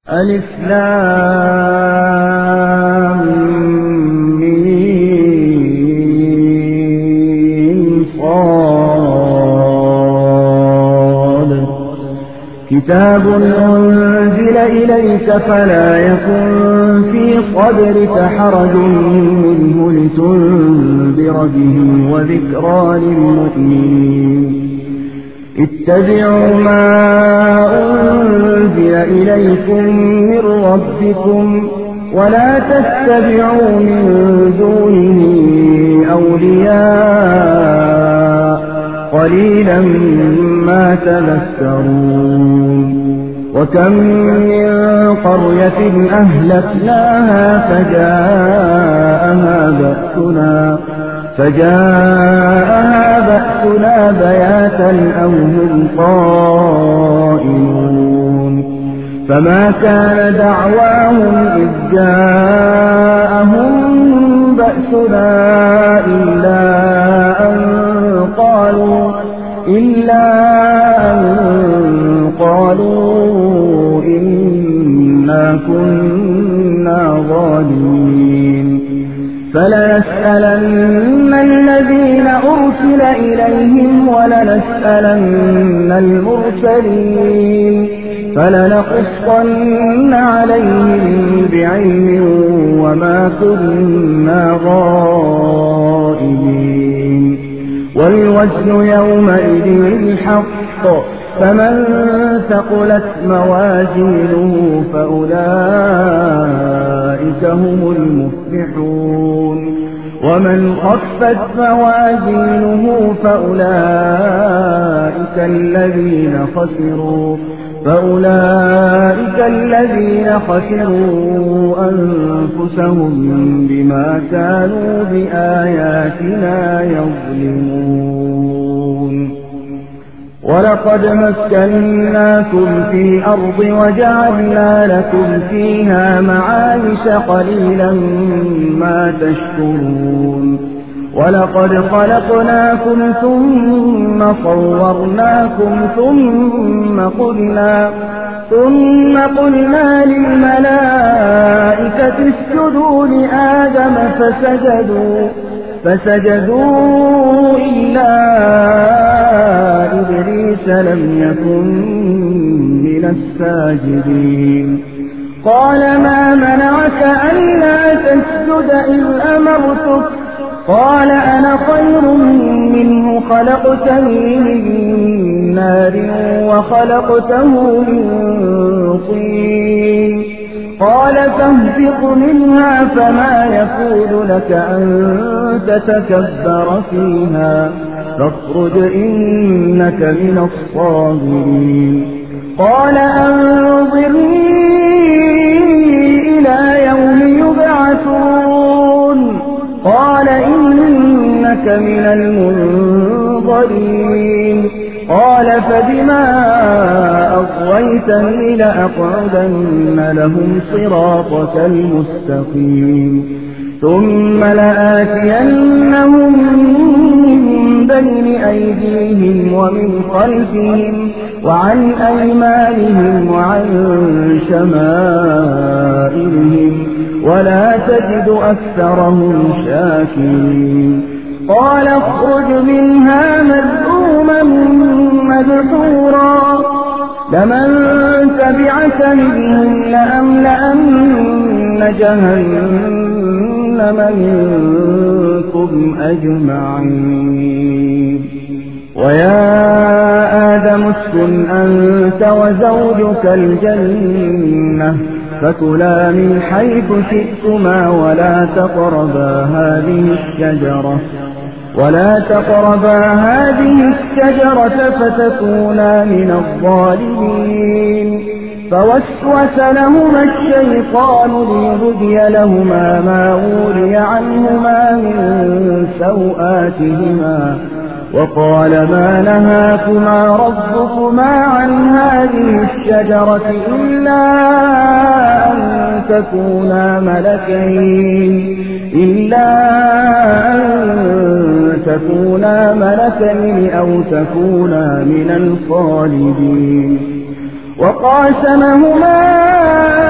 ألف لام ميم صاد كتاب أنزل إليك فلا يكن في صدرك حرج منه لتنذر به وذكرى للمؤمنين اتبعوا ما أنزل إليكم من ربكم ولا تتبعوا من دونه أولياء قليلا ما تذكرون وكم من قرية أهلكناها فجاءها بأسنا بياتا أو هم قائلون فما كان دعواهم إذ جاءهم بأسنا إلا أن قالوا إنا كنا ظالمين فلنسألن الذين أرسل إليهم ولنسألن المرسلين فلنقصن عليهم بعلم وما كنا غائبين والوزن يومئذ الحق فمن ثقلت موازينه فأولئك هم المفلحون ومن خفت موازينه فأولئك الذين خسروا أنفسهم بما كانوا بآياتنا يظلمون ولقد مكناكم في الأرض وجعلنا لكم فيها معايش قليلا ما تشكرون ولقد خلقناكم ثم صورناكم ثم قلنا للملائكة اسجدوا لآدم فسجدوا إلا إبليس لم يكن من الساجدين قال ما منعك ألا تسجد إذ أمرتك قال أنا خير منه خلقتني من نار وخلقته من طين قال فاهبط منها فما يكون لك أن تتكبر فيها فاخرج إنك من الصاغرين قال أنظرني إلى يوم يبعثون قال إنك من المنظرين قال فبما أغويتني لأقعدن لهم صراطك المستقيم ثم لآتينهم من بين أيديهم ومن خلفهم وعن أيمانهم وعن شمائلهم ولا تجد أكثرهم شاكرين قال اخرج منها مذءوما مدحورا لمن تبعك منهم لأملأن جهنم منكم أجمعين ويا آدم اسكن أنت وزوجك الجنة فكلا من حيث شئتما ولا تقربا هذه الشجرة فتكونا من الظالمين فوسوس لهما الشيطان ليبدي لهما ما وري عنهما من سوآتهما وقال ما نهاكما ربكما عن هذه الشجرة إلا أن تكونا ملكين أو تكونا من الخالدين وقاسمهما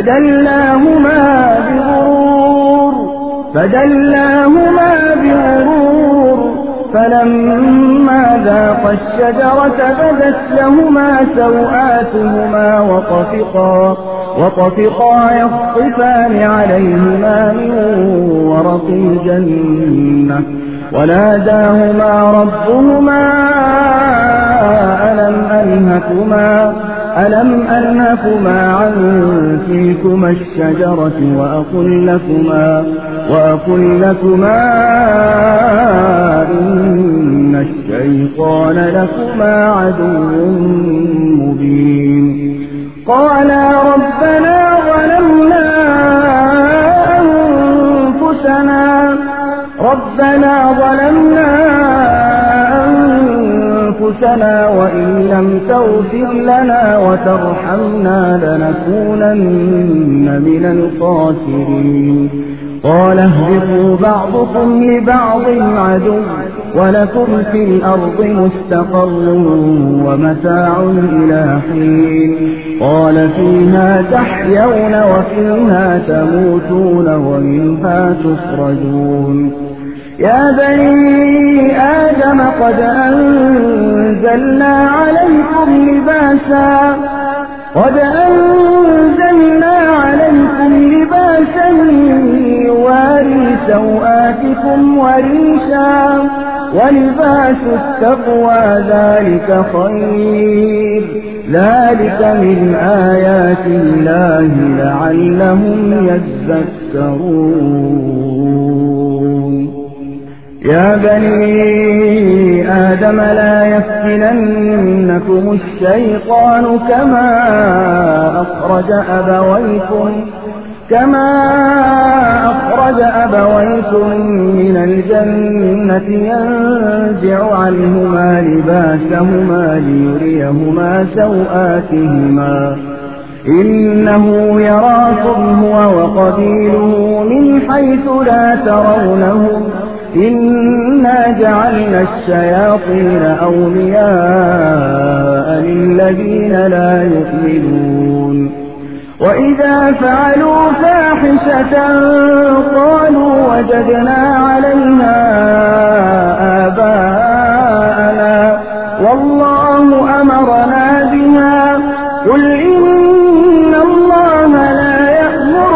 فدلاهما بغرور فلما ذاقا الشجرة بدت لهما سوآتهما وطفقا يخصفان عليهما من ورق الجنة وناداهما ربهما ألم أنهكما عن تلكما الشجرة وأقل لكما إن الشيطان لكما عدو مبين قالا ربنا ظلمنا أنفسنا وإن لم تغفر لنا وترحمنا لنكونن من الخاسرين قال اهبطوا بعضكم لبعض عدو ولكم في الأرض مستقر ومتاع إلى حين قال فيها تحيون وفيها تموتون ومنها تخرجون يا بني آدم قد أنزلنا عليكم لباسا يواري سوآتكم وريشا ولباس التقوى ذلك خير ذلك من آيات الله لعلهم يذكرون يا بني آدم لا يفتننكم الشيطان كما أخرج أبويكم من الجنة ينزع عنهما لباسهما ليريهما سوآتهما إنه يراكم هو وقبيله من حيث لا ترونهم إنا جعلنا الشياطين أولياء للذين لا يؤمنون وإذا فعلوا فاحشة قالوا وجدنا عليها آباءنا والله أمرنا بها قل إن الله لا يأمر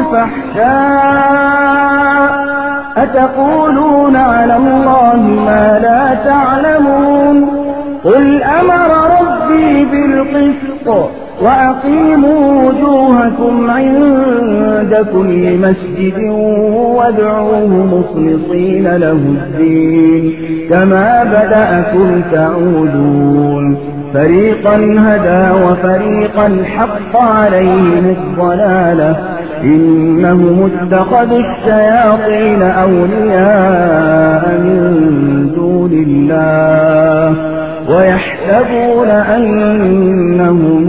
بالفحشاء أتقولون على الله ما لا تعلمون قل أمر ربي بالقسط وأقيموا وجوهكم عند كل مسجد وادعوه مخلصين له الدين كما بدأكم تعودون فريقا هدى وفريقا حق عليهم الضلالة إنهم اتخذوا الشياطين أولياء من دون الله ويحسبون أنهم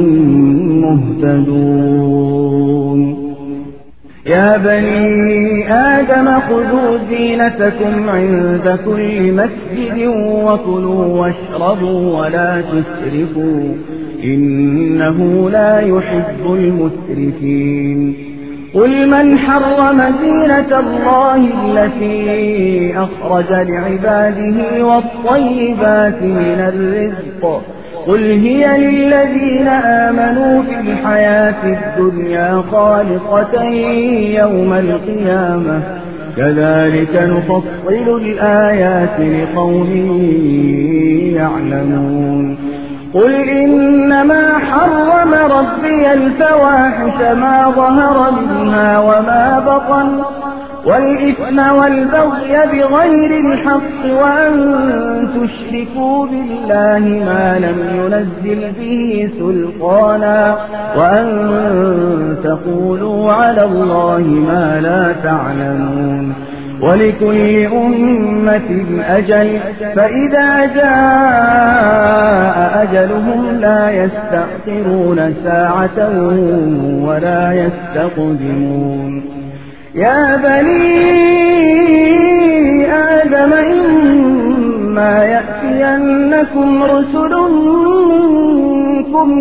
مهتدون يا بني آدم خذوا زينتكم عند كل مسجد وكلوا واشربوا ولا تسرفوا إنه لا يحب المسرفين قل من حرم زينة الله التي أخرج لعباده والطيبات من الرزق قل هي للذين آمنوا في الحياة الدنيا خالصة يوم القيامة كذلك نفصل الآيات لقوم يعلمون قل إنما حرم ربي الفواحش ما ظهر منها وما بطن والإثم والبغي بغير الحق وأن تشركوا بالله ما لم ينزل به سلطانا وأن تقولوا على الله ما لا تعلمون ولكل أمة أجل فإذا جاء أجلهم لا يستأخرون ساعة ولا يستقدمون يا بني آدم إما يأتينكم رسل منكم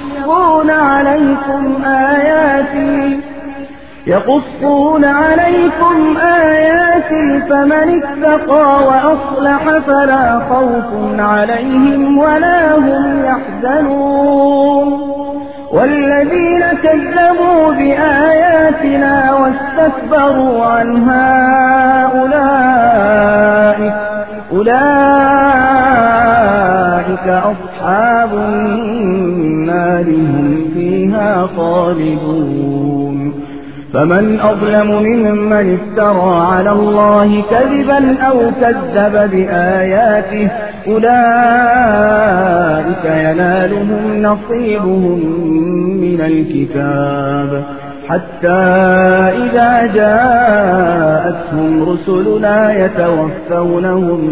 يقصون عليكم آياتي فمن اتقى وأصلح فلا خوف عليهم ولا هم يحزنون والذين كذبوا بآياتنا واستكبروا عنها أولئك أصحاب النار هم فيها خالدون فمن أظلم ممن افترى على الله كذبا أو كذب بآياته أولئك ينالهم نصيبهم من الكتاب حتى إذا جاءتهم رسلنا يتوفونهم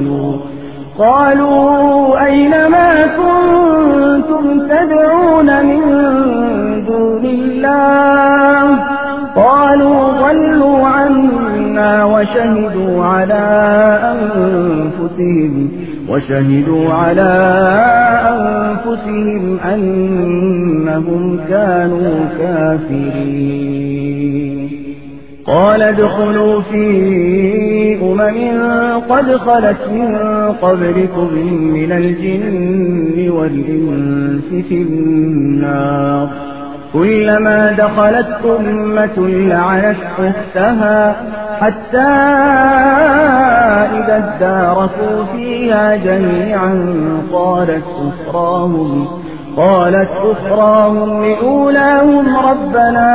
قالوا أين ما كنتم تدعون من دون الله قالوا ضلوا عنا وشهدوا على أنفسهم أنهم كانوا كافرين قال ادخلوا في قد خلت من قبلكم من الجن والإنس في النار كلما دخلت أمة لعنت أختها حتى إذا اداركوا فيها جميعا قالت أخراهم لأولاهم ربنا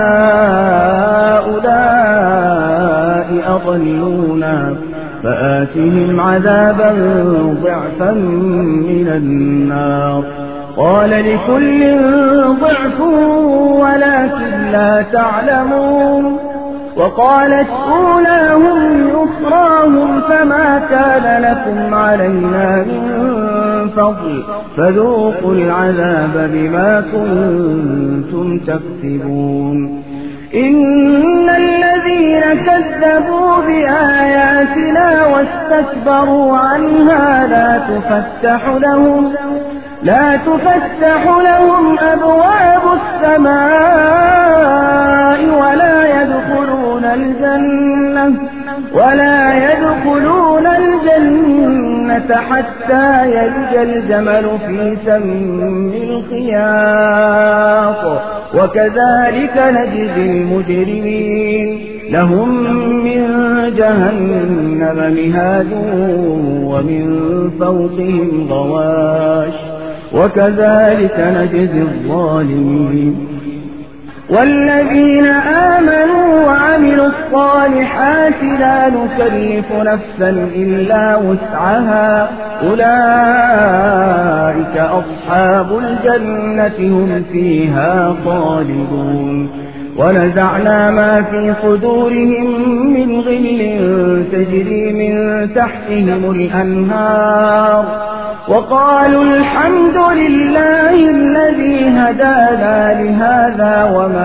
هؤلاء أضلونا فآتهم عذابا ضعفا من النار قال لكل ضعف ولكن لا تعلمون وقالت أولاهم لأخراهم فما كان لكم علينا من فضل فذوقوا العذاب بما كنتم تكسبون إن الذين كذبوا بآياتنا واستكبروا عنها لا تفتح لهم أبواب السماء ولا يدخلون الجنة حتى يلج الجمل في سم الخياط وكذلك نجزي المجرمين لهم من جهنم مهاد ومن فوقهم غواش وكذلك نجزي الظالمين والذين آمنوا وعملوا الصالحات لا نكلف نفسا إلا وسعها أولئك أصحاب الجنة هم فيها خالدون ونزعنا ما في صدورهم من غل تجري من تحتهم الأنهار وقالوا الحمد لله الذي هدانا لهذا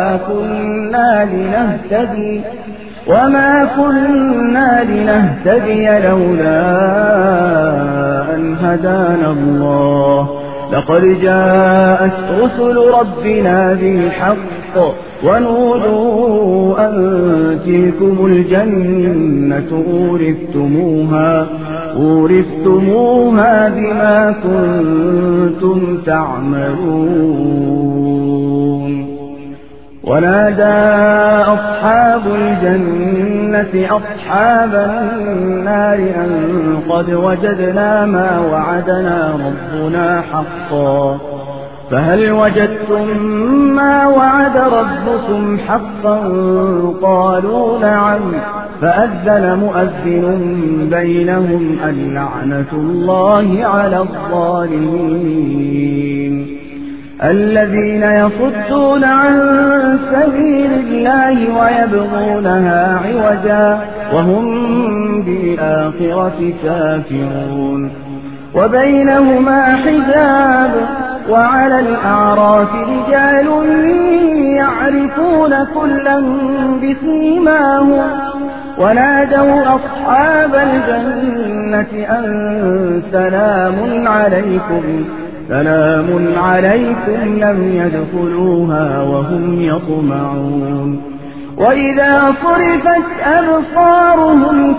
وما كنا لنهتدي لولا أن هدانا الله لقد جاءت رسل ربنا بالحق ونودوا أن تلكم الجنة أورثتموها بما كنتم تعملون ونادى أصحاب الجنة أصحاب النار أن قد وجدنا ما وعدنا ربنا حقا فهل وجدتم ما وعد ربكم حقا قالوا نعم فأذن مؤذن بينهم اللعنة الله على الظالمين الذين يصدون عن سبيل الله ويبغونها عوجا وهم بالآخرة كافرون وبينهما حجاب وعلى الأعراف رجال يعرفون كلا بسيماهم ونادوا أصحاب الجنة أن سلام عليكم لم يدخلوها وهم يطمعون وإذا صرفت أبصارهم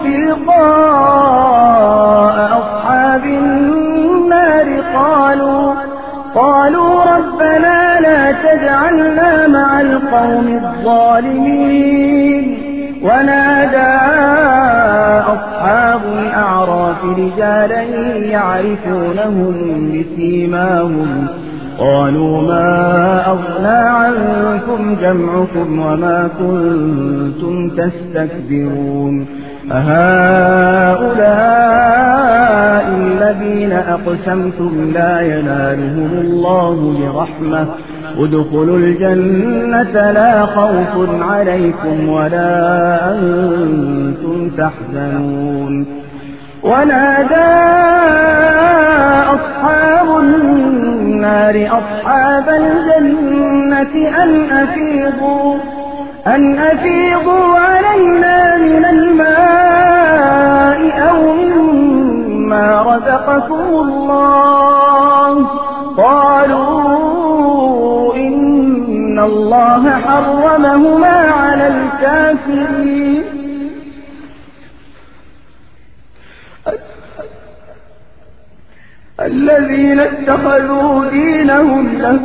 تلقاء أصحاب النار قالوا ربنا لا تجعلنا مع القوم الظالمين ونادى أصحاب الأعراف رجالا يعرفونهم بسيماهم قالوا ما أغنى عنكم جمعكم وما كنتم تستكبرون أهؤلاء الذين أقسمتم لا ينالهم الله برحمة ادخلوا الجنة لا خوف عليكم ولا أنتم تحزنون ونادى أصحاب النار أصحاب الجنة أن أفيضوا علينا من الماء أو مما رزقكم الله قالوا إن الله حرمهما على الكافرين الذين اتخذوا دينهم له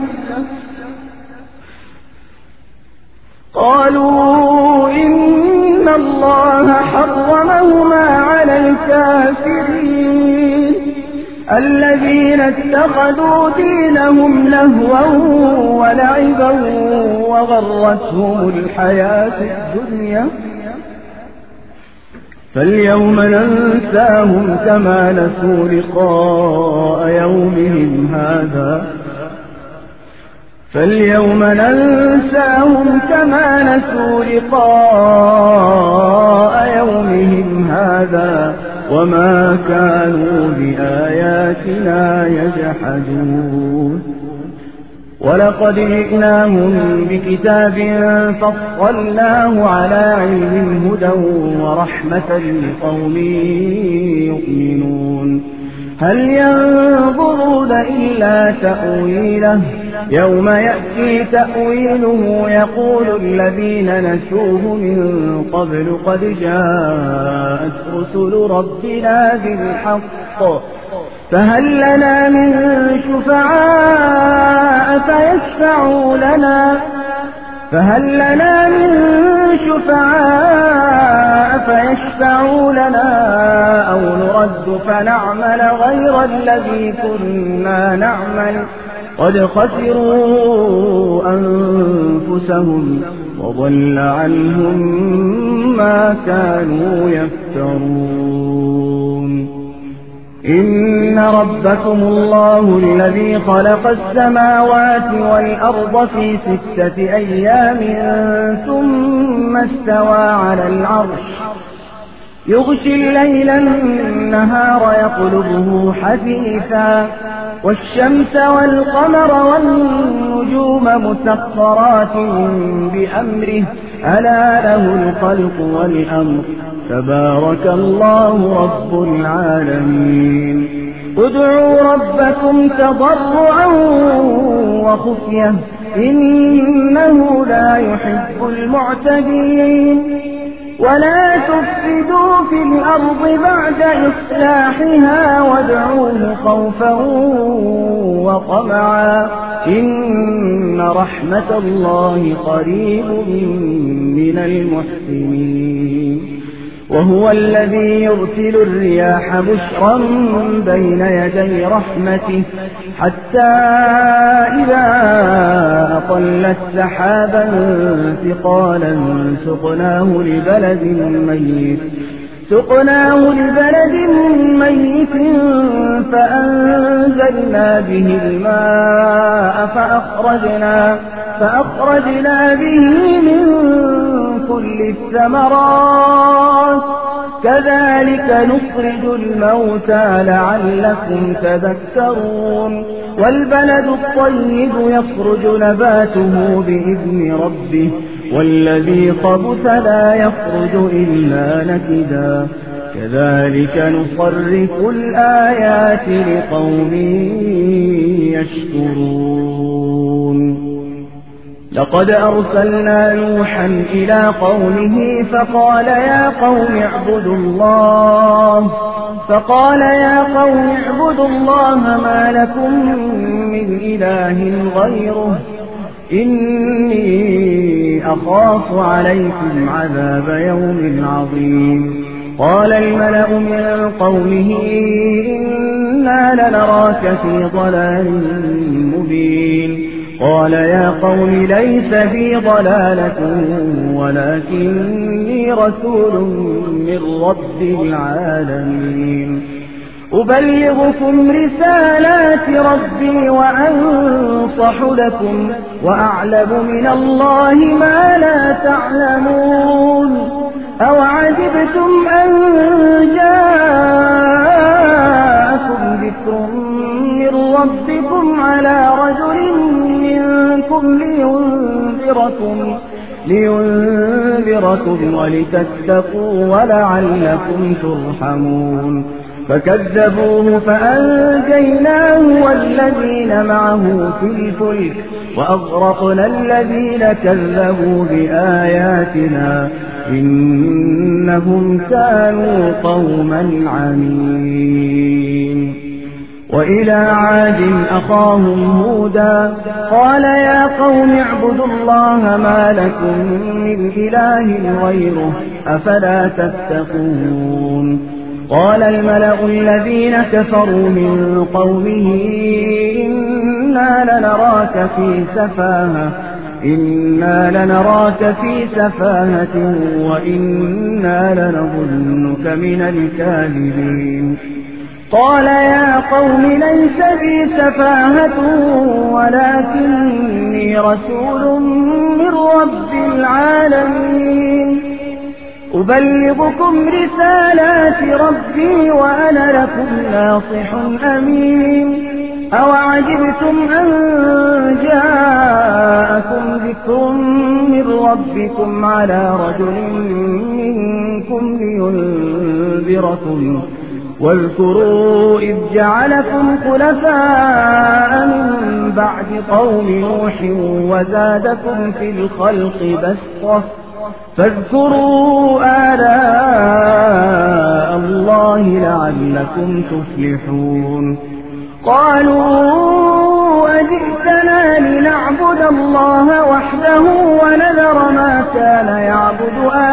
قالوا إن الله حرمهما على الكافرين الذين اتخذوا دينهم لهوا ولعبا وغرتهم الحياة الدنيا فاليوم ننساهم كما نسوا لقاء يومهم هذا وما كانوا بآياتنا يجحدون ولقد جئناهم بكتاب فصلناه على علم هدى ورحمة لقوم يؤمنون هل ينظرون إلا تأويله يوم يأتي تأويله يقول الذين نسوه من قبل قد جاءت رسل ربنا بالحق فهل لنا من شفعاء فيشفعوا لنا أو نرد فنعمل غير الذي كنا نعمل قد خسروا أنفسهم وضل عنهم ما كانوا يفترون إن ربكم الله الذي خلق السماوات والأرض في 6 أيام ثم استوى على العرش يغشي الليل النهار يطلبه حثيثا والشمس والقمر والنجوم مسخرات بأمره ألا له الخلق والأمر تبارك الله رب العالمين ادعوا ربكم تضرعا وخفية إنه لا يحب المعتدين ولا تفسدوا في الأرض بعد إصلاحها وادعوه خوفا وطمعا إن رحمة الله قريب من المحسنين وهو الذي يرسل الرياح بشرا بين يدي رحمته حتى إذا أقلت سحابا ثقالا سقناه لبلد ميت فأنزلنا به الماء فأخرجنا به من كل الثمرات كذلك نخرج الموتى لعلكم تذكرون والبلد الطيب يخرج نباته بإذن ربه والذي خبث لا يخرج إلا نكدا كذلك نصرف الآيات لقوم يشكرون لقد أرسلنا نوحا إلى قومه فقال يا قوم اعبدوا الله ما لكم من إله غيره إني أخاف عليكم عذاب يوم عظيم قال الملأ من قومه إنا لنراك في ضلال مبين قال يا قوم ليس بي ضلالة ولكني رسول من رب العالمين أبلغكم رسالات ربي وأنصح لكم وأعلم من الله ما لا تعلمون أوعجبتم أن جاءكم ذكر من ربكم على رجل منكم لينذركم ولتتقوا ولعلكم ترحمون فكذبوه فأنجيناه والذين معه في الفلك وأغرقنا الذين كذبوا بآياتنا إنهم كانوا قوما عمين وإلى عاد أخاهم هودا قال يا قوم اعبدوا الله ما لكم من إله غيره أفلا تتقون قال الملأ الذين كفروا من قومه إنا لنراك في سفاهة وإنا لنظنك من الكاذبين قال يا قوم ليس بي سفاهة ولكني رسول من رب العالمين أبلغكم رسالات ربي وأنا لكم ناصح أمين أوعجبتم أن جاءكم ذكر من ربكم على رجل منكم لينذركم واذكروا إذ جعلكم خلفاء من بعد قوم نوح وزادكم في الخلق بسطة فاذكروا آلاء الله لعلكم تفلحون قالوا أجئتنا لنعبد الله وحده ونذر ما كان يعبد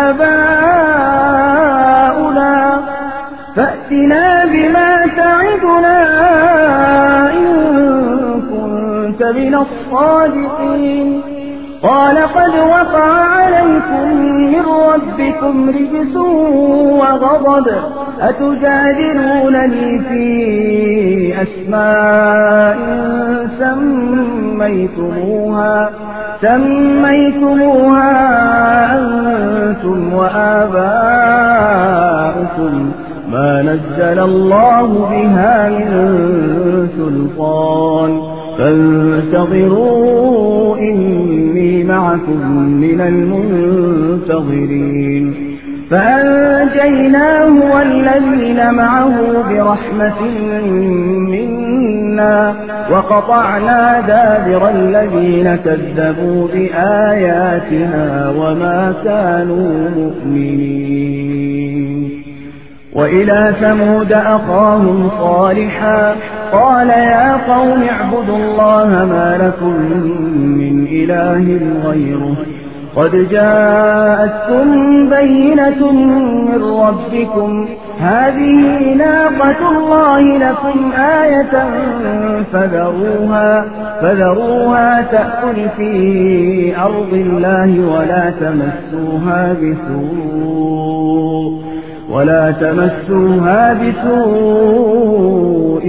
آباؤنا فأتنا بما تعدنا إن كنت من الصادقين قال قد وقع عليكم من ربكم رجس وغضب أتجادلونني في أسماء سميتموها أنتم وآباؤكم ما نزل الله بها من سلطان فانتظروا إني معكم من المنتظرين فأنجيناه والذين معه برحمة منا وقطعنا دابر الذين كذبوا بآياتنا وما كانوا مؤمنين وإلى ثمود أخاهم صالحا قال يا قوم اعبدوا الله ما لكم من إله غيره قد جاءتكم بينة من ربكم هذه ناقة الله لكم آية فذروها تأكل في أرض الله ولا تمسوها بسوء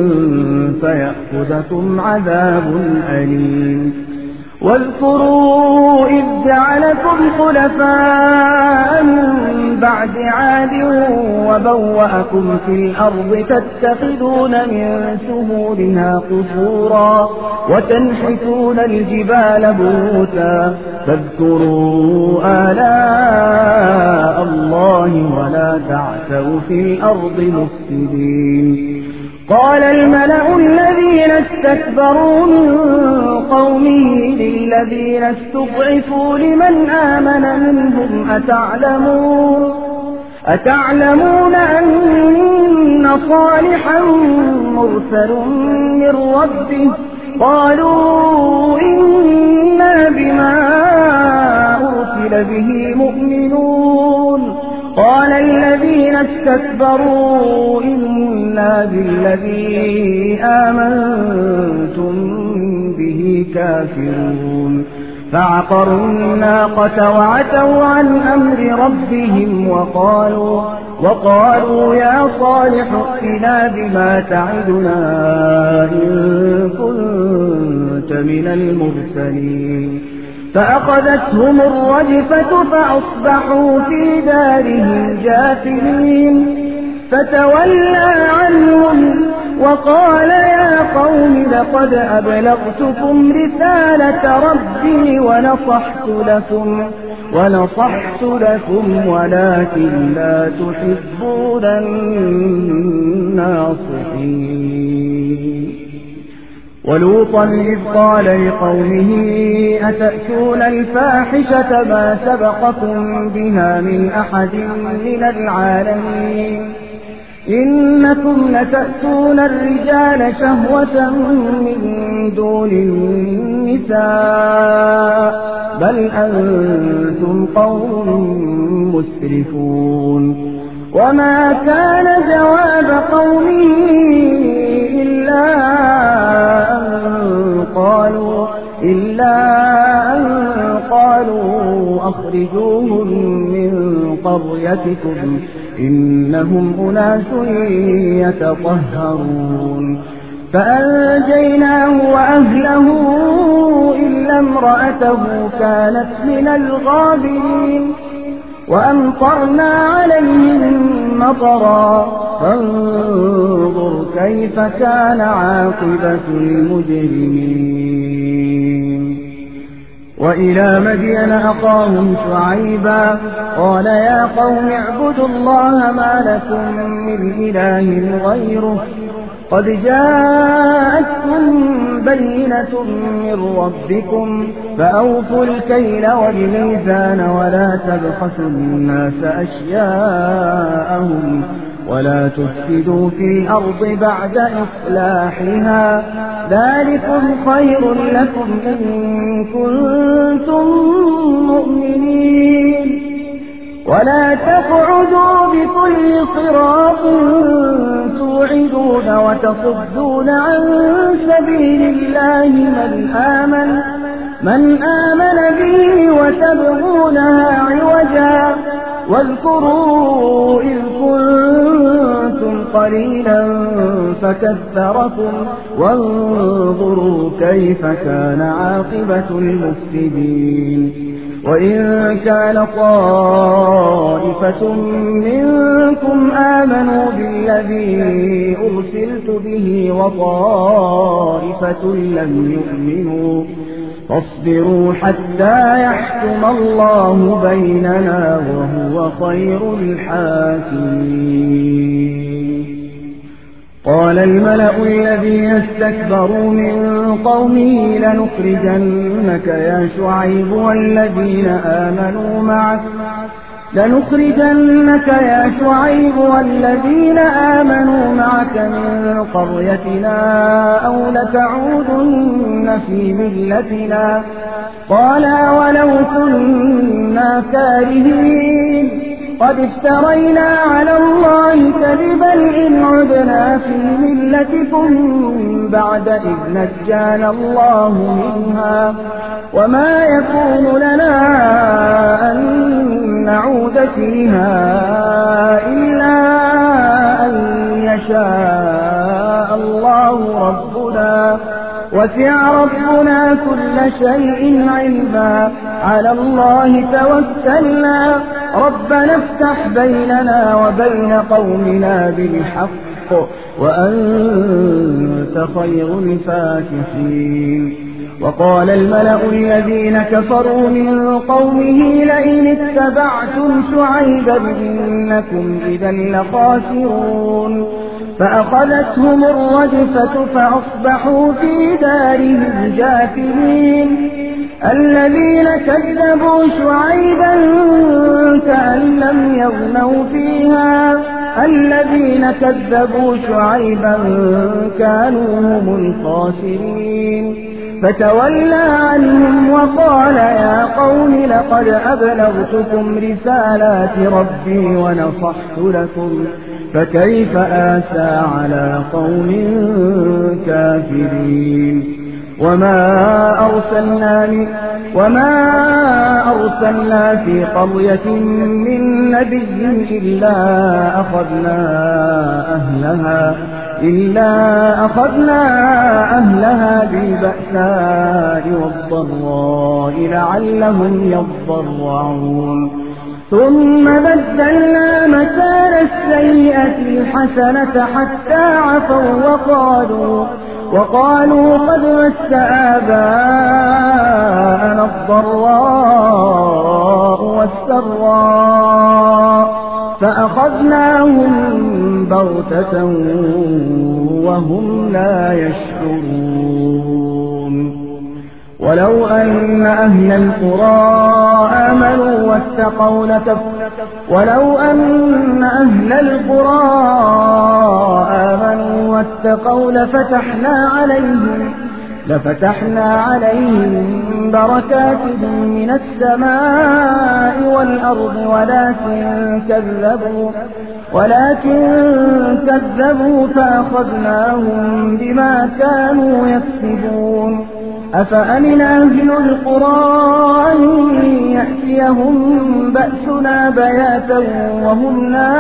فيأخذكم عذاب أليم واذكروا إذ جعلكم خلفاء من بعد عاد وبوأكم في الأرض تتخذون من سهولها قصورا وتنحتون الجبال بيوتا فاذكروا آلاء الله ولا تعثوا في الأرض مفسدين. قال الملأ الذين استكبروا من قومه للذين استضعفوا لمن آمن منهم أتعلمون أن صالحا مرسل من ربه؟ قالوا إنا بما أرسل به مؤمنون. قال الذين استكبروا إنا بالذي آمنتم به كافرون. فعقروا الناقة وعتوا عن أمر ربهم وقالوا يا صالح ائتنا بما تعدنا إن كنت من المرسلين. فأخذتهم الرجفة فأصبحوا في دارهم جاثمين. فتولى عنهم وقال يا قوم لقد أبلغتكم رسالة ربي ونصحت لكم ولكن لا تحبون الناصحين. ولوطا إذ قال لقومه أتأتون الفاحشة ما سبقكم بها من أحد من العالمين إنكم لتأتون الرجال شهوة من دون النساء بل أنتم قوم مسرفون. وما كان جواب قومه إلا أن قالوا أخرجوهم من قريتكم إنهم أناس يتطهرون. فأنجيناه وأهله إلا امرأته كانت من الغابرين. وأمطرنا عليهم مطرا فانظر كيف كان عاقبة المجرمين. وإلى مدين أخاهم شعيبا قال يا قوم اعبدوا الله ما لكم من إله غيره قد جاءتكم بينة من ربكم فأوفوا الكيل والميزان ولا تبخسوا الناس أشياءهم ولا تفسدوا في الأرض بعد إصلاحها ذلكم خير لكم إن كنتم مؤمنين. ولا تقعدوا بكل صراط توعدون وتصدون عن سبيل الله من آمن به وتبغونها عوجا واذكروا إذ كنتم قليلا فكثركم وانظروا كيف كان عاقبة المفسدين. وإن كان طائفة منكم آمنوا بالذي أرسلت به وطائفة لم يؤمنوا فاصبروا حتى يحكم الله بيننا وهو خير الحاكمين. قال الملأ الذين استكبروا من قومه لنخرجنك يا شعيب والذين آمنوا معك من قريتنا أو لتعودن في ملتنا قال ولو كنا كارهين قد افترينا على الله كذبا إن عدنا في ملتكم بعد إذ نجانا الله منها وما يكون لنا أن نعود فيها إلا أن يشاء الله ربنا وسع ربنا كل شيء علما على الله توكلنا ربنا افتح بيننا وبين قومنا بالحق وأنت خير الفاتحين. وقال الملأ الذين كفروا من قومه لئن اتبعتم شعيبا إنكم إذا لخاسرون فأخذتهم الرجفة فأصبحوا في دارهم جاثمين الذين كذبوا شعيبا كأن لم يغنوا فيها الذين كذبوا شعيبا كانوا هم الخاسرين فتولى عنهم وقال يا قوم لقد أبلغتكم رسالات ربي ونصحت لكم فكيف آسى على قوم كافرين وما أرسلنا في قرية من نبي إلا أخذنا أهلها بالبأساء والضراء لعلهم يضرعون ثم بدلنا مكان السيئة الحسنة حتى عفوا وقالوا قد مس آباءنا الضراء والسراء فأخذناهم بغتة وهم لا يشعرون ولو أن أهل القرى آمنوا واتقوا لفتحنا عليهم بركات من السماء والأرض ولكن كذبوا فأخذناهم بما كانوا يكسبون أفأمن أهل القرى أن يأتيهم بأسنا بياتا وهم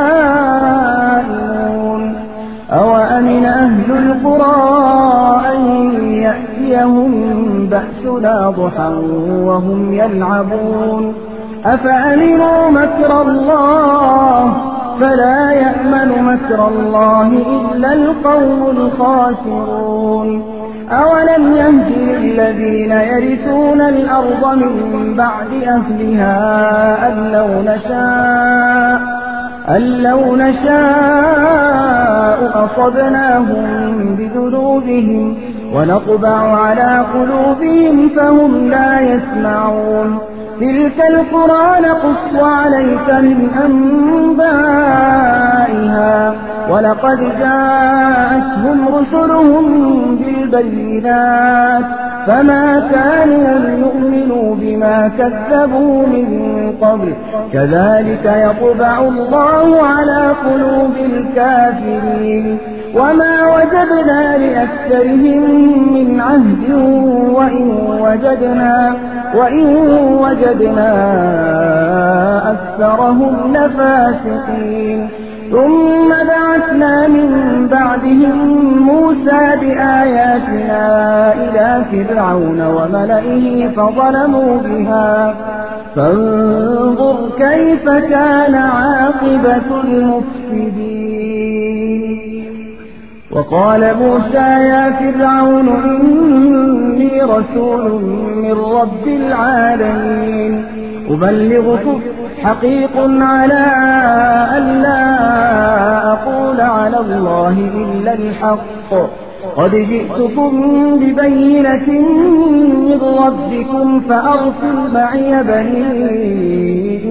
نائمون أوأمن أهل القرى أن يأتيهم بأسنا ضحى وهم يلعبون أفأمنوا مكر الله فلا يأمن مكر الله إلا القوم الخاسرون أولم يهد للذين يرثون الأرض من بعد أهلها أن لو نشاء أصبناهم بذنوبهم ونطبع على قلوبهم فهم لا يسمعون تلك القرى نقص عليك من أنبائها ولقد جاءتهم رسلهم بالبينات فما كانوا ليؤمنوا بما كذبوا من قبل كذلك يطبع الله على قلوب الكافرين وما وجدنا لأكثرهم من عهد وإن وجدنا أكثرهم لفاسقين ثم بعثنا من بعدهم موسى بآياتنا إلى فرعون وملئه فظلموا بها فانظر كيف كان عاقبة المفسدين وقال موسى يا فرعون إني رسول من رب العالمين أبلغكم حقيق على ألا أقول على الله إلا الحق قد جئتكم ببينة من ربكم فأرسل معي بني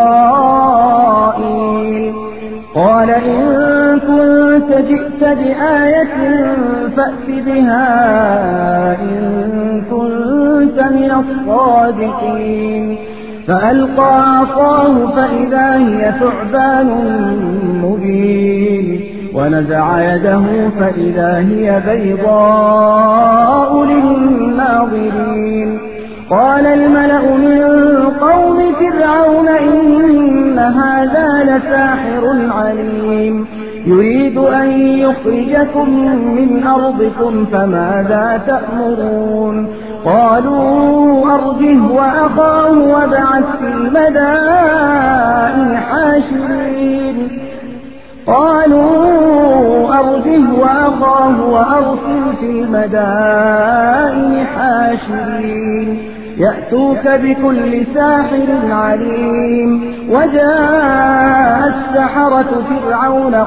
إسرائيل قال إن كنت جئت بآية فأت بها إن كنت من الصادقين فألقى عصاه فإذا هي ثعبان مبين ونزع يده فإذا هي بيضاء للناظرين قال الملأ من قوم فرعون إن هذا لساحر عليم يريد أن يخرجكم من أرضكم فماذا تأمرون قالوا أرجه وأخاه وابعث في المدائن حاشرين قالوا أرجه وأخاه وأرسل في المدائن حاشرين يأتوك بكل ساحر عليم. وجاء السحرة فرعون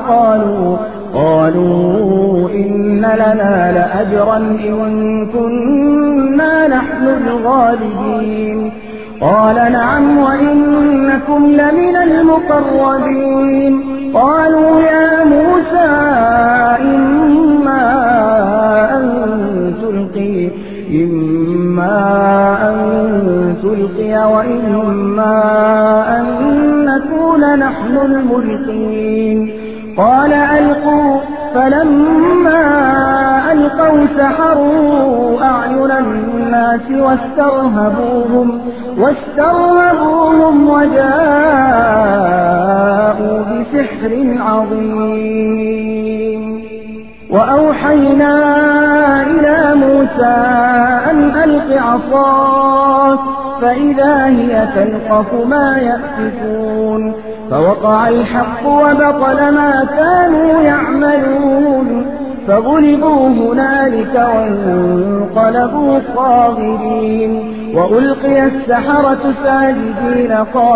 قالوا إن لنا لأجرا إن كنا نحن الغالبين. قال نعم وإنكم لمن المقربين. قالوا يا موسى إما أن تلقي وإما أن نكون نحن الملقين. قال ألقوا. فلما ألقوا سحروا أعين الناس واسترهبوهم وجاءوا بسحر عظيم. وأوحينا إلى موسى أن ألق عصاك فإذا هي تلقف ما يأفكون. فوقع الحق وبطل ما كانوا يعملون فغلبوا هنالك وانقلبوا صاغرين. وألقي السحرة ساجدين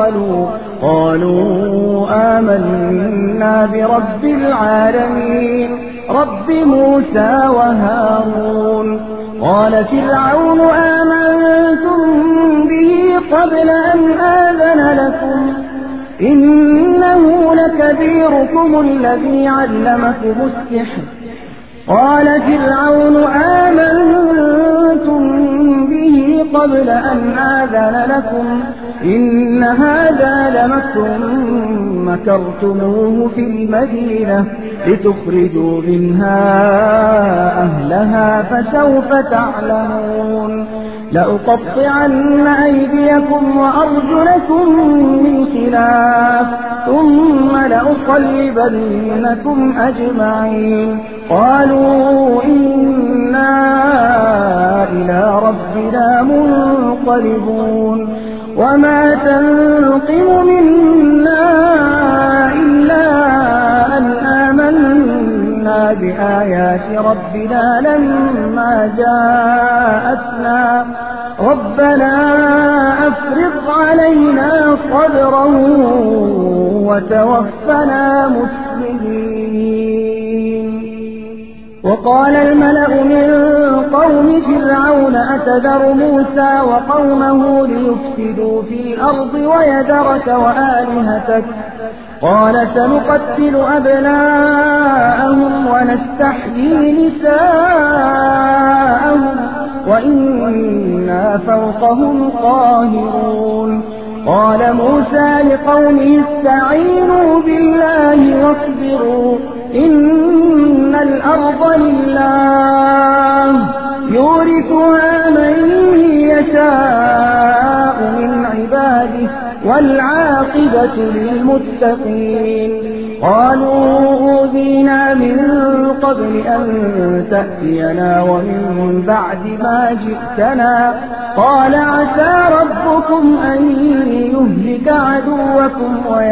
قالوا آمنا برب العالمين رب موسى وهارون. قال فرعون آمنتم به قبل أن آذن لكم إنه لكبيركم الذي علمكم السحر. قال فرعون آمنتم به قبل أن آذن لكم إن هذا لمكر مكرتموه في المدينة لتخرجوا منها أهلها فسوف تعلمون. لأقطعن أيديكم وأرجلكم من خلاف ثم لأصلبنكم أجمعين. قالوا إنا إلى ربنا منقلبون. وما تنقم منا إلا أن آمنا بآيات ربنا لما جاءتنا ربنا أفرغ علينا صبرا وتوفنا مسلمين. وقال الملأ من قوم فرعون أتذر موسى وقومه ليفسدوا في الأرض ويذرك وآلهتك قال سنقتل أبناءهم ونستحيي نساءهم وإنا فوقهم قاهرون. قال موسى لقومه استعينوا بالله واصبروا إن الأرض لله يورثها من يشاء من عباده والعاقبة للمتقين. قالوا أوذينا من قبل أن تأتينا ومن بعد ما جئتنا قال عسى ربكم أن يهلك عدوكم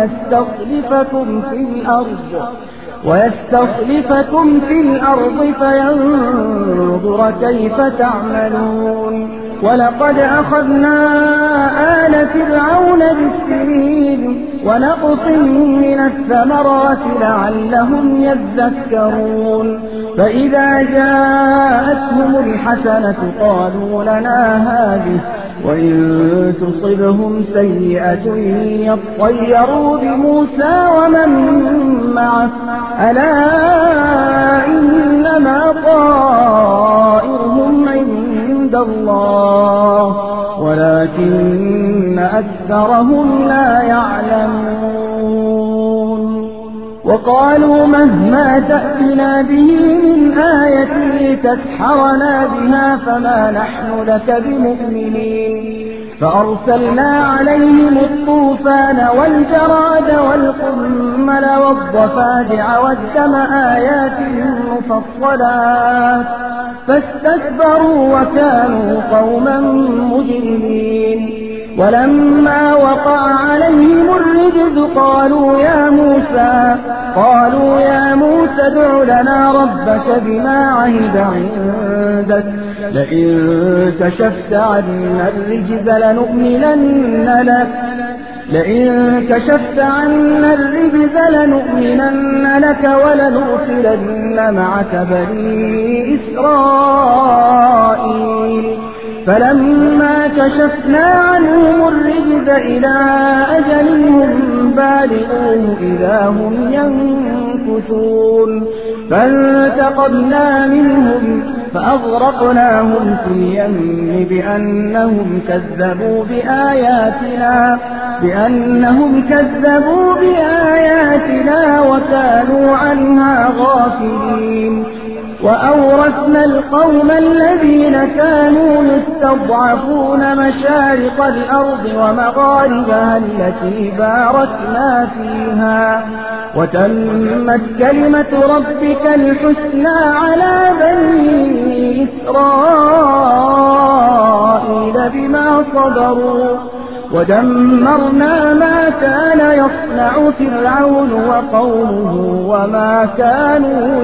ويستخلفكم في الأرض فينظر كيف تعملون. ولقد أخذنا آل فرعون بالسنين ونقص من الثمرات لعلهم يذكرون. فإذا جاءتهم الحسنة قالوا لنا هذه وإن تصبهم سيئة يطيروا بموسى ومن معه ألا إنما طائرهم عند الله ولكن أكثرهم لا يعلمون. وقالوا مهما تأتنا به من آية لتسحرنا بها فما نحن لك بمؤمنين. فأرسلنا عليهم الطوفان والجراد والقمل والضفادع والدم آيات مفصلات فاستكبروا وكانوا قوما مجرمين. ولما وقع عليهم الرجز قالوا يا موسى ادع لنا ربك بما عهد عندك لئن كشفت عنا الرجز لنؤمنن لك ولنرسلن معك بني إسرائيل فلما كشفنا عنهم الرجز إلى أجل هم بالغوه إذا هم ينكثون فانتقمنا منهم فأغرقناهم في اليم بأنهم كذبوا بآياتنا وكانوا عنها غافلين وأورثنا القوم الذين كانوا يستضعفون مشارق الأرض ومغاربها التي باركنا فيها وتمت كلمة ربك الحسنى على بني إسرائيل بما صبروا ودمرنا ما كان يصنع فرعون وقومه وما كانوا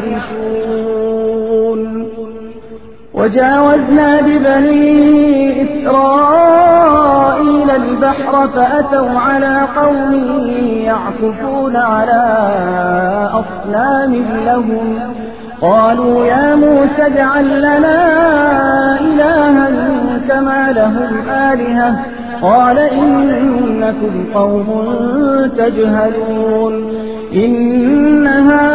يعرشون وجاوزنا ببني إسرائيل البحر فأتوا على قوم يعكفون على أصنام لهم قالوا يا موسى اجعل لنا إلها كما لهم آلهة قال إنكم قوم تجهلون إن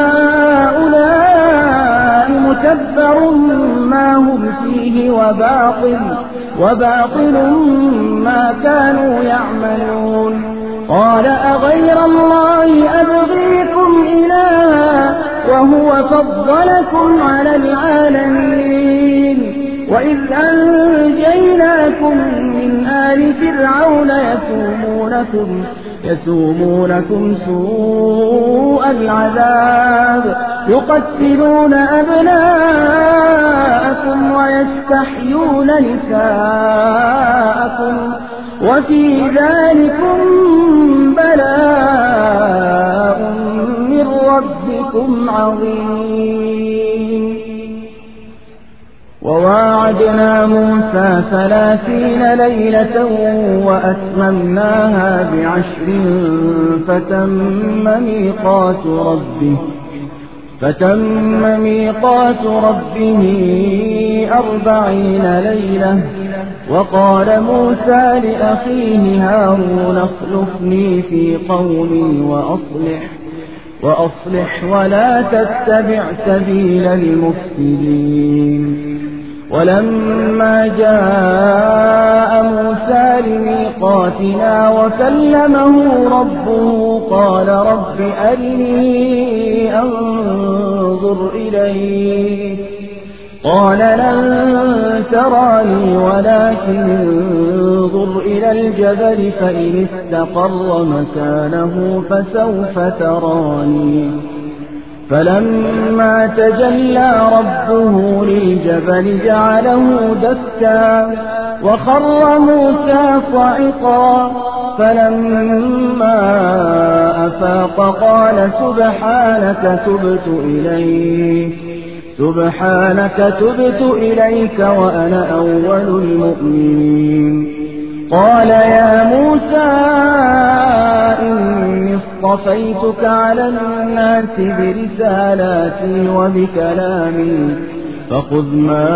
هؤلاء متبر ما هم فيه وباطل ما كانوا يعملون قال أغير الله أبغيكم إلها وهو فضلكم على العالمين وإذ أنجيناكم من آل فرعون يسومونكم سوء العذاب يقتلون أبناءكم ويستحيون نساءكم وفي ذلكم بلاء من ربكم عظيم وواعدنا موسى 30 ليلة وأتممناها ب10 فتم ميقات ربه 40 ليلة وقال موسى لأخيه هارون اخلفني في قومي وأصلح ولا تتبع سبيل المفسدين ولما جاء موسى لميقاتنا وكلمه ربه قال رب أرني أنظر إليك قال لن تراني ولكن انظر إلى الجبل فإن استقر مكانه فسوف تراني فلما تجلى ربه للجبل جعله دكا وخر موسى صعقا فلما أفاق قال سبحانك تبت إليك وأنا أول المؤمنين قال يا موسى إني اصطفيتك على الناس برسالاتي وبكلامي فخذ ما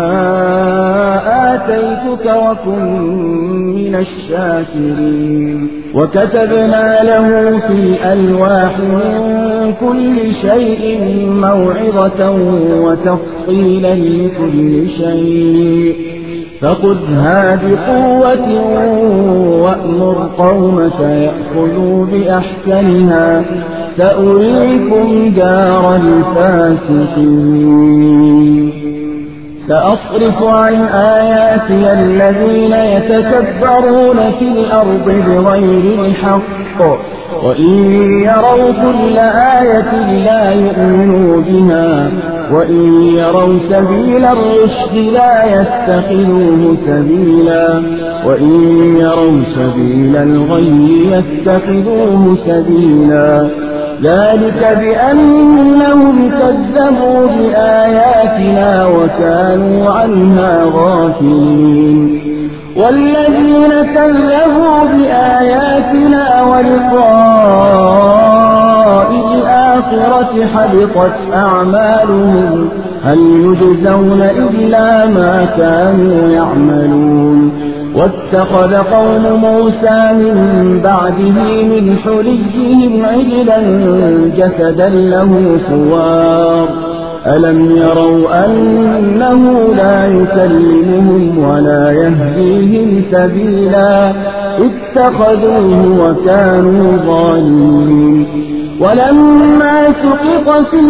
آتيتك وكن من الشاكرين وكتبنا له في الألواح من كل شيء موعظة وتفصيلا لكل شيء فخذها بقوة وأمر قومك يأخذوا بأحسنها سأريكم دار الفاسقين سأصرف عن آياتي الذين يتكبرون في الأرض بغير الحق وإن يروا كل آية لا يؤمنوا بها وإن يروا سبيل الرشد لا يتخذوه سبيلا وإن يروا سبيل الغي يتخذوه سبيلا ذلك بأنهم كذبوا بآياتنا وكانوا عنها غافلين والذين كذبوا بآياتنا ولقاء الآخرة حبطت أعمالهم هل يجزون إلا ما كانوا يعملون واتخذ قوم موسى من بعده من حليهم عجلا جسدا له خوار ألم يروا أنه لا يكلمهم ولا يهديهم سبيلا اتخذوه وكانوا ظالمين ولما سقط في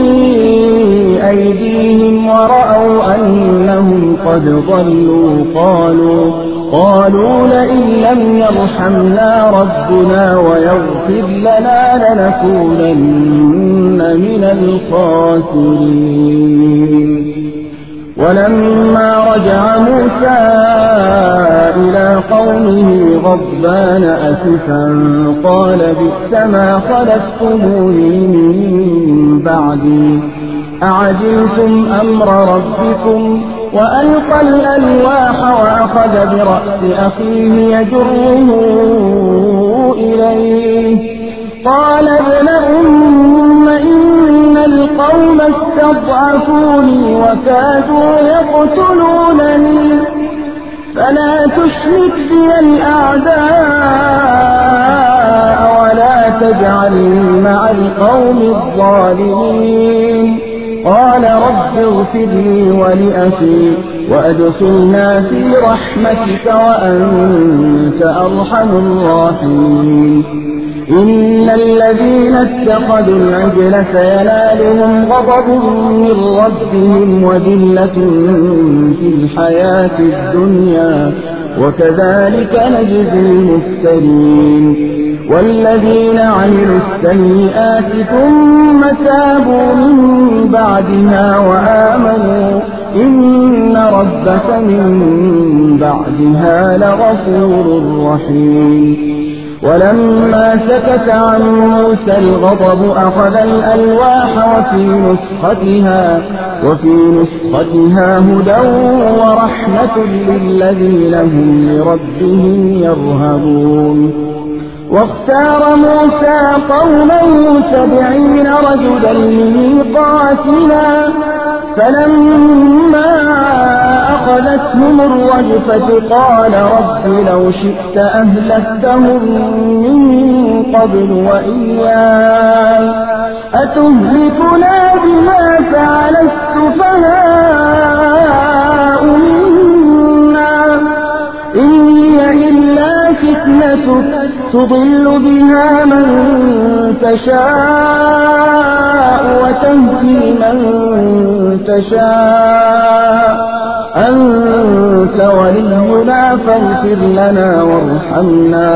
أيديهم ورأوا أنهم قد ضلوا قالوا لئن لم يرحمنا ربنا ويغفر لنا لنكونن من الخاسرين ولما رجع موسى إلى قومه غضبان أسفا قال بئس ما خلفتموني من بعدي أعجلتم أمر ربكم وألقى الألواح وأخذ برأس أخيه يجره إليه قال ابن أم إن القوم استضعفوني وكادوا يقتلونني فلا تشرك بي الأعداء ولا تجعلني مع القوم الظالمين قال رب اغفر لي ولأخي وأدخلنا في رحمتك وأنت أرحم الراحمين إن الذين اتخذوا العجل سينالهم غضب من ربهم وذلة في الحياة الدنيا وكذلك نجزي المفترين والذين عملوا السيئات ثم تابوا من بعدها وآمنوا إن ربك من بعدها لغفور رحيم ولما سكت عن موسى الغضب أخذ الألواح وفي نسختها هدى ورحمة للذين هم لربهم يرهبون واختار موسى قومه 70 رجلا لميقاتنا فلما أخذتهم الرجفة قال رب لو شئت أهلكتهم من قبل وإياي أتهلكنا بما فعل السفهاء منا إن هي إلا فتنتك تضل بها من تشاء وتهدي من تشاء أنت ولينا فاغفر لنا وارحمنا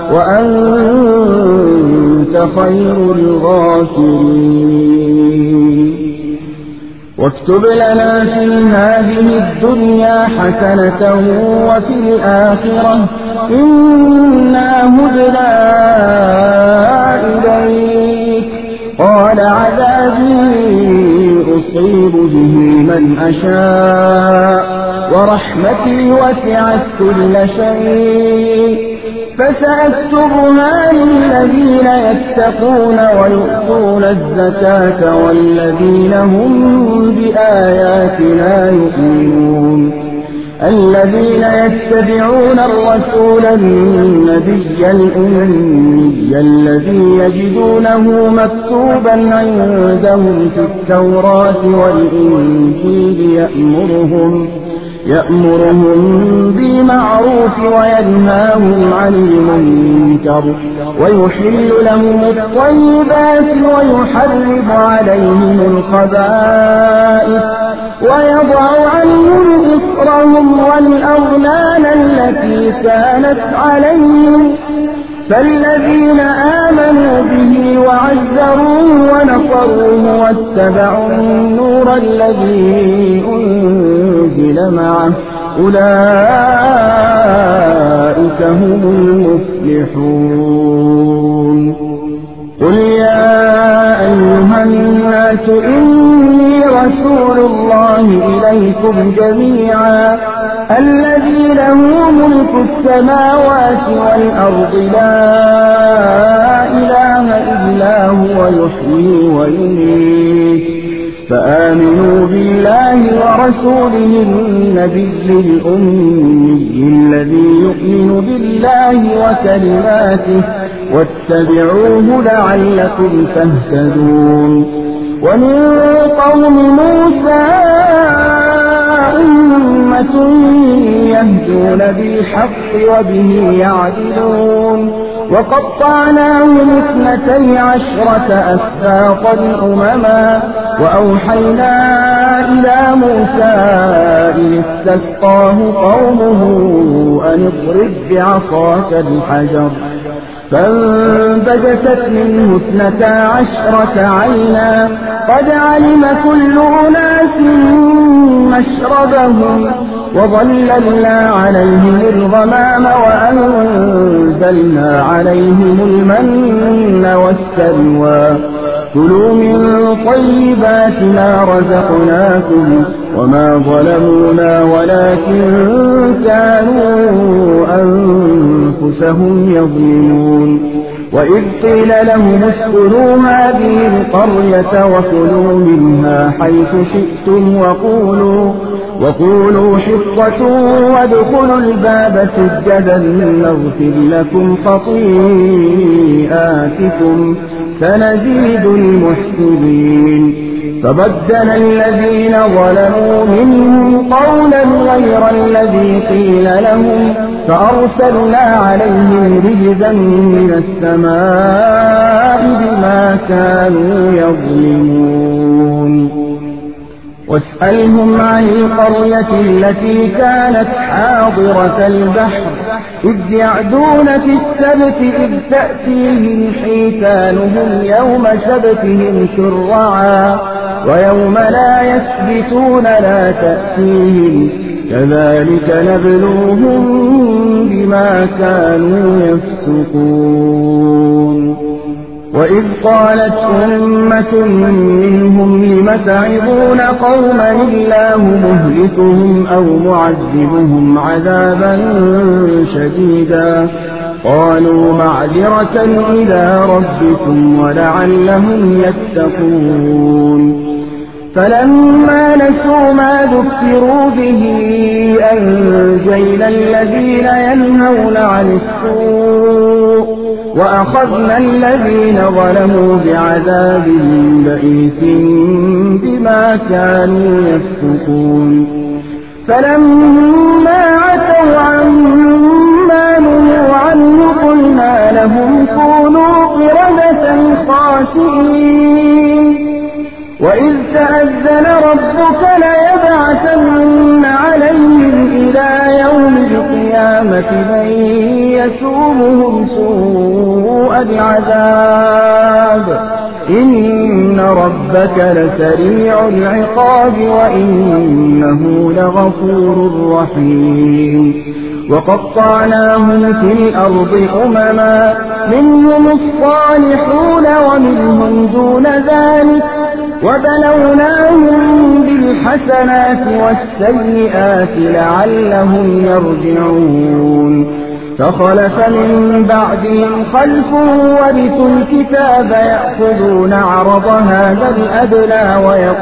وأنت خير الغافرين واكتب لنا في هذه الدنيا حسنة وفي الآخرة إنا هدنا إليك قال عذابي أصيب به من أشاء ورحمتي وسعت كل شيء فسأكتبها للذين يتقون ويؤتون الزكاة والذين هم بآياتنا يؤمنون الذين يتبعون الرسول النبي الأمي الذي يجدونه مكتوبا عندهم في التوراة والإنجيل يأمرهم بالمعروف وينهاهم عن المنكر ويحل لهم الطيبات ويحرم عليهم الخبائث ويضع عنهم إصرهم والأغلال التي كانت عليهم فالذين آمنوا به وعزروه ونصروه واتبعوا النور الذي أنزل معه أولئك هم المفلحون. قل يا أيها الناس إني رسول الله إليكم جميعا الذي له ملك السماوات والأرض لا إله إلا هو يحيي ويميت فآمنوا بالله ورسوله النبي الأمي الذي يؤمن بالله وكلماته واتبعوه لعلكم تهتدون. ومن قوم موسى أمة يهدون بالحق وبه يعدلون وقطعناهم 12 أسباطا أمما وأوحينا إلى موسى إذ استسقاه قومه أن اضرب بعصاك الحجر فانبجست منه 12 عينا قد علم كل أناس مشربهم وظللنا عليهم الغمام وأنزلنا عليهم المن والسلوى كلوا من طيبات ما رزقناكم وما ظلمونا ولكن كانوا أنفسهم يظلمون. وإذ قيل لهم اسكنوا هذه القرية وكلوا منها حيث شئتم وقولوا حطة وادخلوا الباب سجدا نغفر لكم خطيئاتكم سنزيد المحسنين. فبدل الذين ظلموا منهم قولا غير الذي قيل لهم فأرسلنا عليهم رجزا من السماء بما كانوا يظلمون. واسألهم عن القرية التي كانت حاضرة البحر إذ يعدون في السبت إذ تأتيهم حيتانهم يوم سبتهم شرعا ويوم لا يسبتون لا تأتيهم كذلك نبلوهم بما كانوا يفسقون. وإذ قالت أمة منهم لم تعظون قوما الله مهلكهم أو معذبهم عذابا شديدا قالوا معذرة إلى ربكم ولعلهم يتقون. فلما نسوا ما ذكروا به أنجينا الذين ينهون عن السوء وأخذنا الذين ظلموا بعذاب بئيس بما كانوا يفسقون. فلما عتوا عما نهوا عنه قلنا لهم كونوا قردة خاسئين. وإذ تأذن ربك ليبعثن عليهم إلى يوم القيامة من يسومهم سوء العذاب إن ربك لسريع العقاب وإنه لغفور رحيم. وقطعناهم في الأرض أمما منهم الصالحون ومنهم دون ذلك وبلوناهم بالحسنات والسيئات لعلهم يرجعون. فخلف من بعدهم خلف ورثوا الكتاب يأخذون عرض هذا الأدنى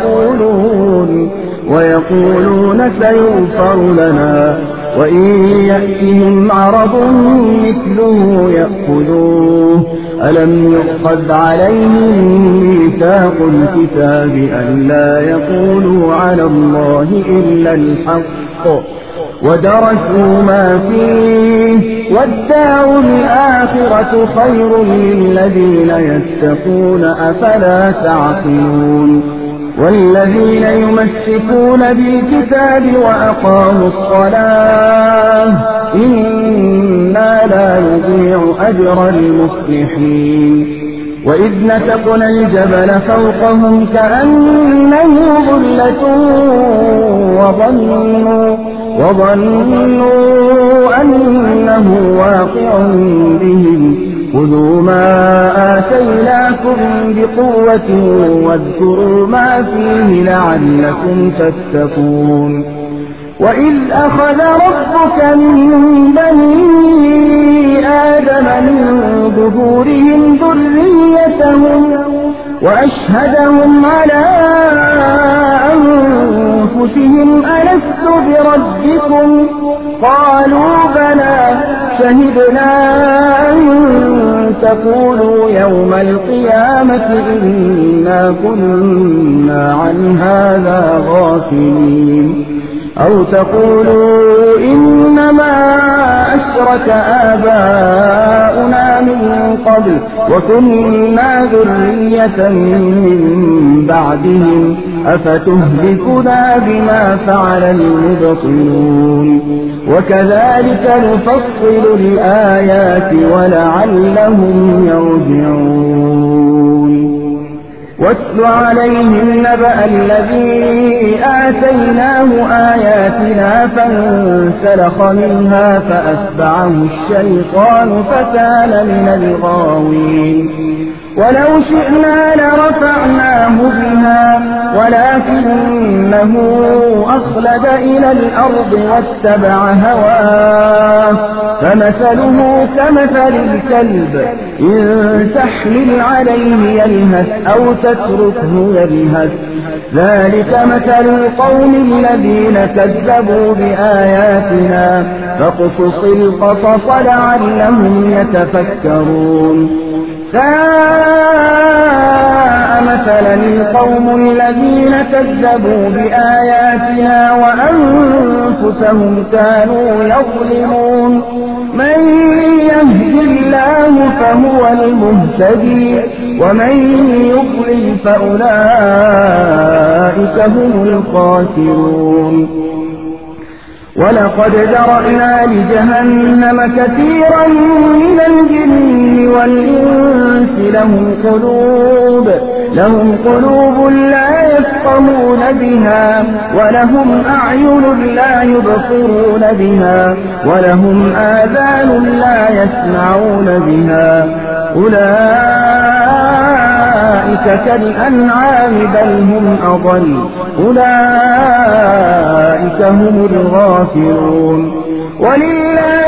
ويقولون سيغفر لنا وإن يأتهم عرض مثله يأخذوه ألم يؤخذ عليهم ميثاق الكتاب ألا يقولوا على الله إلا الحق ودرسوا ما فيه والدار الآخرة خير للذين يتقون أفلا تعقلون. والذين يمسكون بالكتاب وأقاموا الصلاة إنا لا نضيع أجر المصلحين وإذ نتقنا الجبل فوقهم كأنه ظلة وظنوا أنه واقع بهم خذوا ما آتيناكم بقوة واذكروا ما فيه لعلكم تتقون وإذ أخذ ربك من بني آدم من ظهورهم ذريتهم وأشهدهم على أنفسهم ألست بربكم قالوا بلى شهدنا أن تقولوا يوم القيامة إنا كنا عن هذا غافلين أو تقولوا إنما أشرك آباؤنا من قبل وكنا ذرية من بعدهم أفتهلكنا بما فعل المبطلون وكذلك نفصل الآيات ولعلهم يرجعون واتل عليهم نبأ الذي آتيناه آياتنا فانسلخ منها فأتبعه الشيطان فكان من الغاوين ولو شئنا لرفعناه بها ولكنه أخلد إلى الأرض واتبع هواه فمثله كمثل الكلب إن تحمل عليه يلهث أو تتركه يلهث ذلك مثل القوم الذين كذبوا بآياتنا فاقصص القصص لعلهم يتفكرون ساء مثلا القوم الذين كذبوا بآياتنا وأنفسهم كانوا يظلمون من يهد الله فهو المهتدي ومن يضلل فأولئك هم الخاسرون ولقد ذرأنا لجهنم كثيرا من الجن والإنس لهم قلوب لا يفقهون بها ولهم أعين لا يبصرون بها ولهم آذان لا يسمعون بها أولئك كالأنعام بل هم أضل أولئك هم الغافلون ولله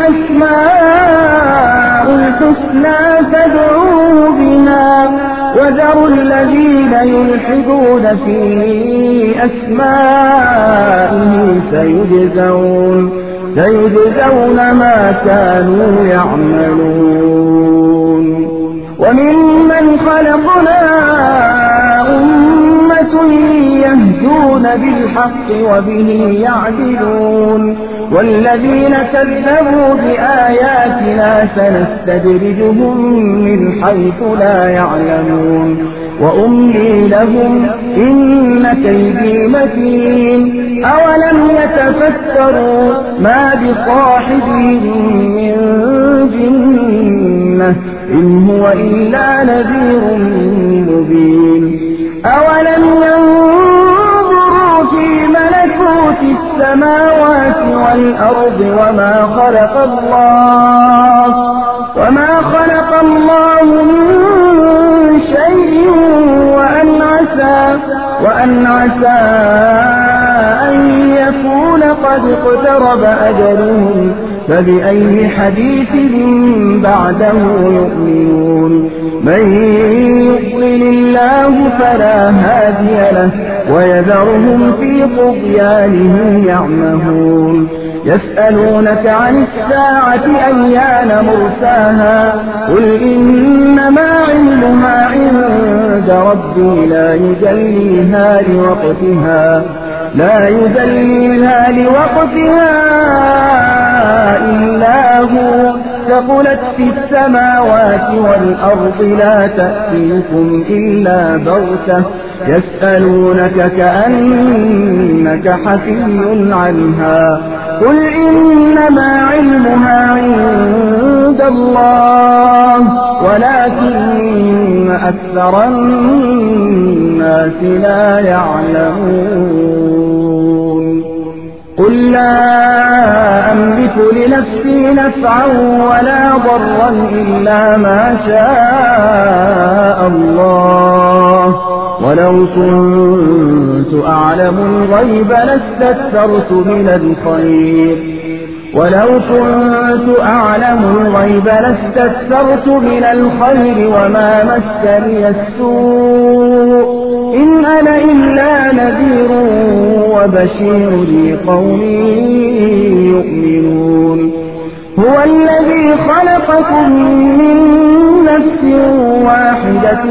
الأسماء الحسنى فادعوه بها وذروا الذين يلحدون في أسمائه سيجزون ما كانوا يعملون وممن خلقنا أمة يهدون بالحق وبه يعدلون والذين كذبوا بآياتنا سنستدرجهم من حيث لا يعلمون وأملي لهم إن كيدي متين أولم يتفكروا ما بصاحبهم من جنة إن هو إلا نذير مبين أولم ينظروا في ملكوت السماوات والأرض وما خلق الله من شيء وأن عسى أن يكون قد اقترب أجلهم فبأي حديث بعده يؤمنون من يضلل الله فلا هادي له ويذرهم في طغيانهم يعمهون يسألونك عن الساعة أيان مرساها قل إنما علمها عند ربي لا يجليها لوقتها إلا هو ثقلت في السماوات والأرض لا تأتيكم إلا بغتة يسألونك كأنك حفي عنها قل إنما علمها عند الله ولكن أكثر الناس لا يعلمون قل لا أملك لنفسي نفعا ولا ضرا إلا ما شاء الله ولو كنت أعلم الغيب لاستكثرت من الخير وما مسني السوء إن أنا إلا نذير وبشير لقوم يؤمنون هو الذي خلقكم من نفس واحدة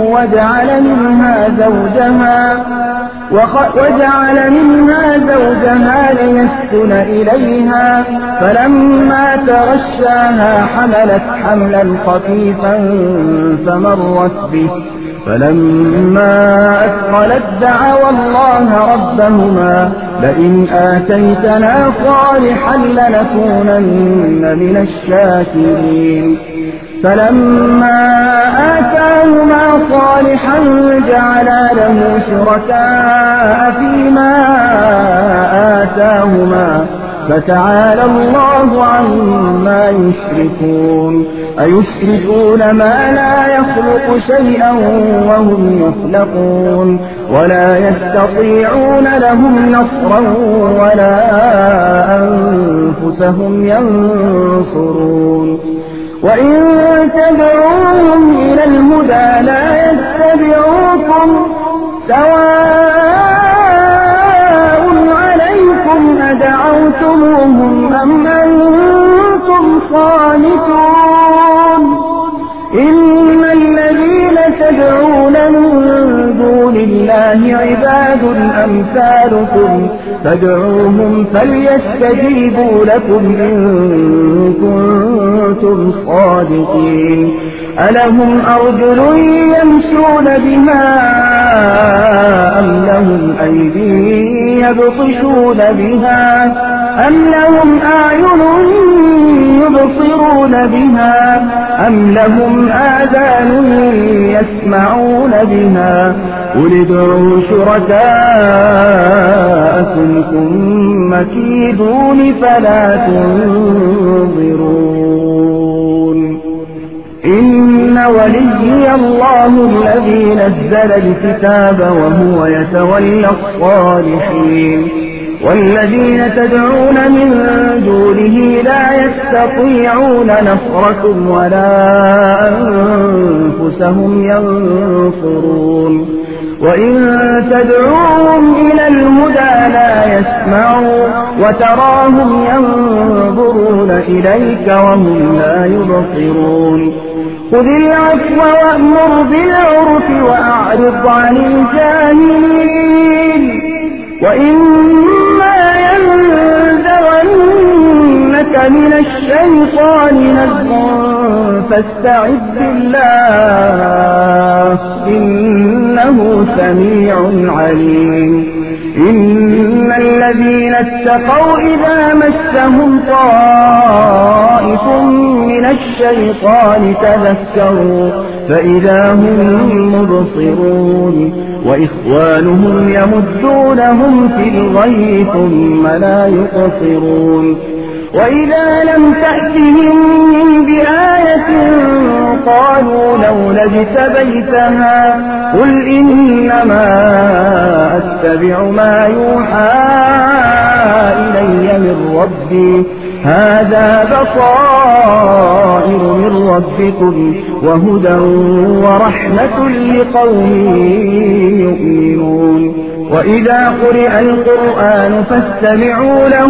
وجعل منها زوجها ليسكن إليها فلما تغشاها حملت حملا خفيفا فمرت به فلما أثقلت دعوا الله ربهما لئن آتيتنا صالحا لنكونن من الشاكرين فلما آتاهما صالحا جعلا له شركاء فيما آتاهما فتعالى الله عما يشركون أيشركون ما لا يخلق شيئا وهم يخلقون ولا يستطيعون لهم نصرا ولا أنفسهم ينصرون وإن تدعوهم إلى الهدى لا يتبعوكم سواء عليكم أدعوتموهم أم أنتم صامتون إن الذين تدعون من دون الله عباد أمثالكم فادعوهم فليستجيبوا لكم إن كنتم صادقين ألهم أرجل يمشون بها أم لهم أيدي يبطشون بها أم لهم أعين يبصرون بها أم لهم آذان يسمعون بها قل ادعوا شركاءكم ثم كيدون فلا تنظرون إن وليي الله الذي نزل الكتاب وهو يتولى الصالحين والذين تدعون من دونه لا يستطيعون نصركم ولا أنفسهم ينصرون وإن تدعوهم إلى الهدى لا يسمعوا وتراهم ينظرون إليك وهم لا يبصرون خذ العفو وأمر بالعرف وأعرض عن الجاهلين وإما ينزغنك من الشيطان نزغ فاستعذ بالله إنه سميع عليم إن الذين اتقوا إذا مسهم طائف من الشيطان تذكروا فإذا هم مبصرون وإخوانهم يمدونهم في الغي ثم لا يقصرون وإذا لم تأتهم بآية قالوا لولا اجتبيتها قل إنما أتبع ما يوحى إلي من ربي هذا بصائر من ربكم وهدى ورحمة لقوم يؤمنون وإذا قرئ القرآن فاستمعوا له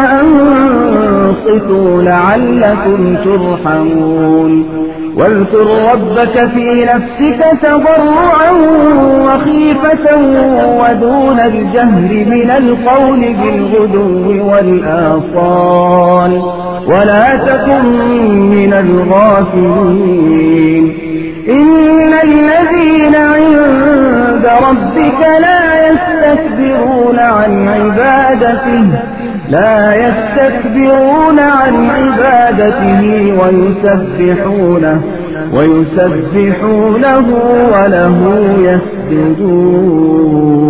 وأنصتوا لعلكم ترحمون واذكر ربك في نفسك تضرعا وخيفة ودون الجهر من القول بالغدو والآصال ولا تكن من الغافلين إن الذين عند ربك لا يستكبرون عن عبادته ويسبحونه وله يسجدون.